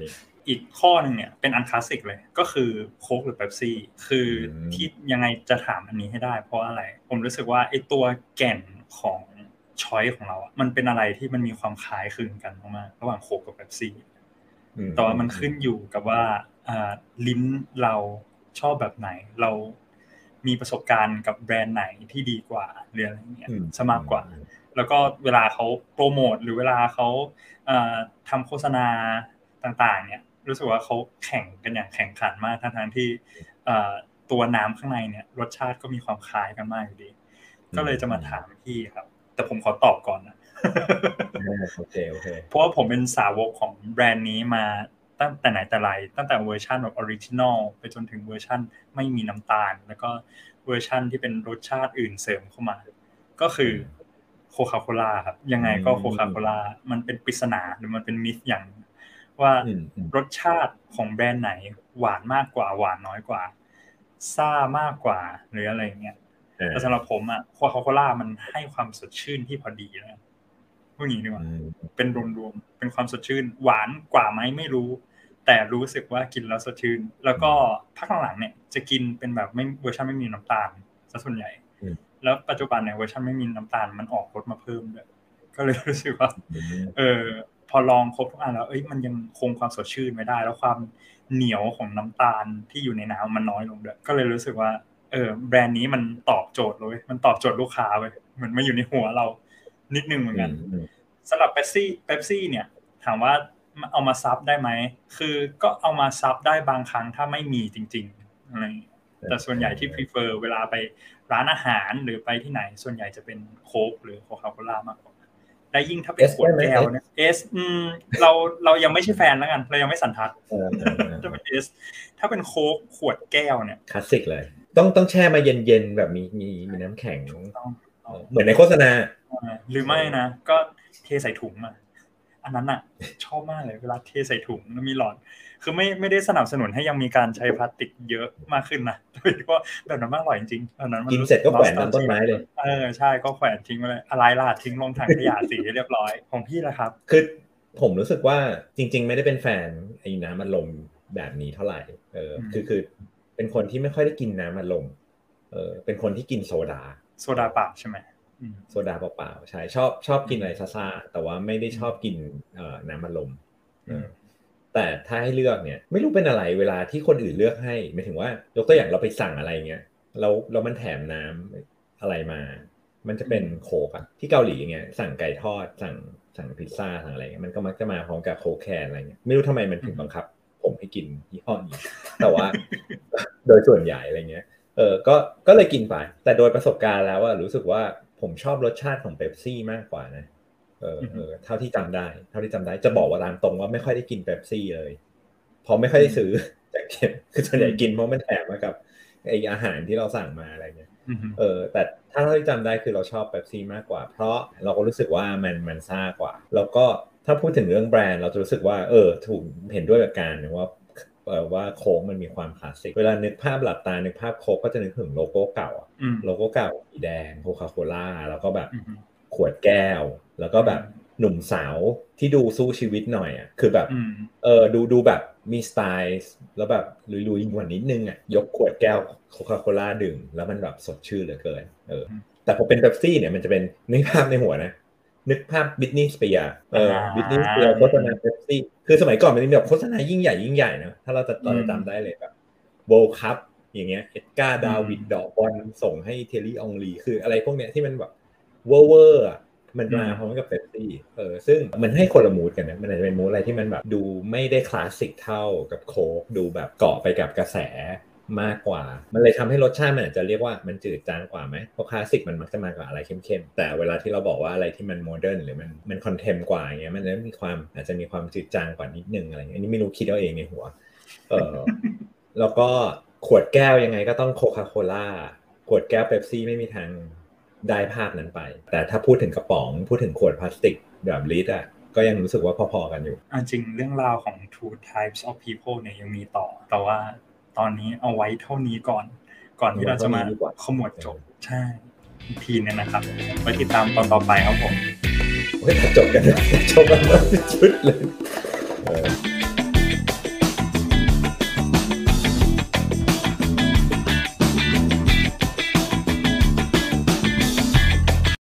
อีกข้อนึงเนี่ยเป็นอันคลาสสิกเลยก็คือโค้กหรือเป๊ปซี่คือที่ยังไงจะถามอันนี้ให้ได้เพราะอะไรผมรู้สึกว่าไอ้ตัวแก่นของช้อยของเราอ่ะมันเป็นอะไรที่มันมีความคล้ายคลึงกันมากๆระหว่างโค้กกับเป๊ปซี่แต่ว่ามันขึ้นอยู่กับว่าอ่าลิ้นเราชอบแบบไหนเรามีประสบการณ์กับแบรนด์ไหนที่ดีกว่าหรืออะไรเงี้ยซะมากกว่าแล้วก็เวลาเขาโปรโมทหรือเวลาเขาเอ่อทำโฆษณาต่างๆเนี่ยรู้สึกว่าเขาแข่งกันอย่างแข่งขันมากทั้งๆที่เอ่อตัวน้ำข้างในเนี่ยรสชาติก็มีความคล้ายกันมากอยู่ดีก็เลยจะมาถามพี่ครับแต่ผมขอตอบก่อนนะโอเคโอเคเพราะว่าผมเป็นสาวกของแบรนด์นี้มาตั้งแต่ไหนแต่ไรตั้งแต่เวอร์ชันแบบออริจินอลไปจนถึงเวอร์ชันไม่มีน้ำตาลแล้วก็เวอร์ชันที่เป็นรสชาติอื่นเสริมเข้ามาก็คือโคคาโคล่าครับยังไงก็โคคาโคล่ามันเป็นปริศนาหรือมันเป็นมิธอย่างว่ารสชาติของแบรนด์ไหนหวานมากกว่าหวานน้อยกว่าซ่ามากกว่าหรืออะไรเงี้ยแต่สำหรับผมอ่ะโคคาโคล่ามันให้ความสดชื่นที่พอดีนะพวกนี้ดีกว่าเป็นรวมๆเป็นความสดชื่นหวานกว่าไหมไม่รู้แต่รู้สึกว่ากินแล้วสดชื่นแล้วก็พักหลังๆเนี่ยจะกินเป็นแบบไม่เวอร์ชันไม่มีน้ำตาลซะส่วนใหญ่แล้วปัจจุบันเนี่ยเวอร์ชันไม่มีน้ำตาลมันออกรสมาเพิ่มด้วยก็เลยรู้สึกว่าเออพอลองครบทุกอันแล้วเอ้ยมันยังคงความสดชื่นไว้ได้แล้วความเหนียวของน้ำตาลที่อยู่ในน้ำมันน้อยลงด้วยก็เลยรู้สึกว่าเออแบรนด์นี้มันตอบโจทย์เลยมันตอบโจทย์ลูกค้าเว้ยเหมือนมาอยู่ในหัวเรานิดนึงเหมือนกันสำหรับเป๊ปซี่เป๊ปซี่เนี่ยถามว่าเอามาซับได้ไหมคือก็เอามาซับได้บางครั้งถ้าไม่มีจริงๆอะไรแต่ส่วนใหญ่ที่ prefer เวลาไปร้านอาหารหรือไปที่ไหนส่วนใหญ่จะเป็นโค้กหรือโคคาโคล่ามากกว่าและยิ่งถ้าเป็นขวดแก้วเนี่ยเอสอืมเราเรายังไม่ใช่แฟนแล้วกันเรายังไม่สันทัดถ้าเป็นเอสถ้าเป็นโค้กขวดแก้วเนี่ยคลาสสิกเลยต้องต้องแช่มาเย็นๆแบบมีมีมีน้ำแข็งเหมือนในโฆษณาหรือไม่นะก็เทใส่ถุงมาอันนั้นอ่ะชอบมากเลยเวลาเทใส่ถุงแล้วมีหลอดคือไม่ไม่ได้สนับสนุนให้ยังมีการใช้พลาสติกเยอะมากขึ้นนะโดยเฉพาะแบบนั้นมากอร่อยจริงๆแบบนั้นกินเสร็จก็แขวนต้นไม้เลยเออใช่ก็แขวนทิ้งไว้เลยอะไรล่ะทิ้งลงถังขยะสีเรียบร้อยของพี่ล่ะครับคือผมรู้สึกว่าจริงๆไม่ได้เป็นแฟนไอ้น้ำอัดลมแบบนี้เท่าไหร่เออคือคือเป็นคนที่ไม่ค่อยได้กินน้ำอัดลมเออเป็นคนที่กินโซดาโซดาเปล่าใช่ไหมโซดาเปล่าๆใช่ชอบชอบกินอะไรซ่าๆแต่ว่าไม่ได้ชอบกินเอ่อน้ำอัดลมแต่ถ้าให้เลือกเนี่ยไม่รู้เป็นอะไรเวลาที่คนอื่นเลือกให้หมายถึงว่ายกตัวอย่างเราไปสั่งอะไรเงี้ยเราเรามันแถมน้ำอะไรมามันจะเป็นโค้กอะที่เกาหลีเงี้ยสั่งไก่ทอดสั่งสั่งพิซซ่าสั่งอะไรเงี้ยมันก็มักจะมาพร้อมกับโค้กแคนอะไรเงี้ยไม่รู้ทำไมมันถึงบังคับผมให้กินยี่ห้อนี้แต่ว่าโดยส่วนใหญ่อะไรเงี้ยเออก็ก็เลยกินไปแต่โดยประสบการณ์แล้วว่ารู้สึกว่าผมชอบรสชาติของเป๊ปซี่มากกว่านะเออเออเท่าที่จำได้เท่าที่จำได้จะบอกว่าตามตรงว่าไม่ค่อยได้กินเป๊ปซี่เลยเพราะไม่ค่อยได้ซื้อจากเก็บคือส่วนใหญ่กินเพราะมันแถมมากับไออาหารที่เราสั่งมาอะไรเงี้ยเออแต่ถ้าเท่าที่จำได้คือเราชอบเป๊ปซี่มากกว่าเพราะเราก็รู้สึกว่ามันมันซ่ากว่าแล้วก็ถ้าพูดถึงเรื่องแบรนด์เราจะรู้สึกว่าเออถูกเห็นด้วยกับการว่าเออว่าโค้กมันมีความคลาสสิกเวลานึกภาพหลับตานึกภาพโค้กก็จะนึกถึงโลโก้เก่าอ่ะโลโก้เก่าสีแดงโคคาโคล่าแล้วก็แบบขวดแก้วแล้วก็แบบหนุ่มสาวที่ดูสู้ชีวิตหน่อยอ่ะคือแบบเออดูดูแบบมีสไตล์แล้วแบบลุยๆกว่านิดนึงอ่ะยกขวดแก้วโคคาโคล่าดื่มแล้วมันแบบสดชื่นเหลือเกินเออแต่พอเป็นเป๊ปซี่เนี่ยมันจะเป็นนึกภาพในหัวนะนึกภาพบิทนีย์สเปียร์เออบิทนีย์สเปียร์โฆษณาเป๊ปซี่คือสมัยก่อนมันมีแบบโฆษณายิ่งใหญ่ยิ่งใหญ่นะถ้าเราจะตอนจำได้เลยแบบโวลคัพอย่างเงี้ยเอ็ดการ์ดาวิดดอกบอลส่งให้เทลลี่อองลีคืออะไรพวกเนี้ยที่มันแบบเวอร์เวอร์อ่ะมันมาพร้อมกับเป๊ปซี่เออซึ่งมันให้คนละมูดกันนะมันอาจจะเป็นมูดอะไรที่มันแบบดูไม่ได้คลาสสิกเท่ากับโค้กดูแบบเกาะไปกับกระแสมากกว่ามันเลยทำให้รสชาติมันอาจจะเรียกว่ามันจืดจางกว่าไหมเพราะคลาสสิกมันมักจะมากับอะไรเข้มๆแต่เวลาที่เราบอกว่าอะไรที่มันโมเดิร์นหรือมันมันคอนเทมกว่าอย่างเงี้ยมันจะมีความอาจจะมีความจืดจางกว่านิดนึงอะไรเงี้ยอันนี้ไม่รู้คิดเอาเองในหัวเออ แล้วก็ขวดแก้วยังไงก็ต้องโคคาโคล่าขวดแก้วเป๊ปซี่ไม่มีทางได้ภาพนั้นไปแต่ถ้าพูดถึงกระป๋องพูดถึงขวดพลาสติกแบบลิตรอ่ะก็ยังรู้สึกว่าพอๆกันอยู่จริงเรื่องราวของ two types of people เนี่ยยังมีต่อแต่ว่าตอนนี้เอาไว้เท่านี้ก่อนก่อนที่เราจะมาขมวดจบใช่อีกทีนึงนะครับไว้ติดตามตอนต่อไปครับผมเฮ้ยจบกันจบกันชุดเลย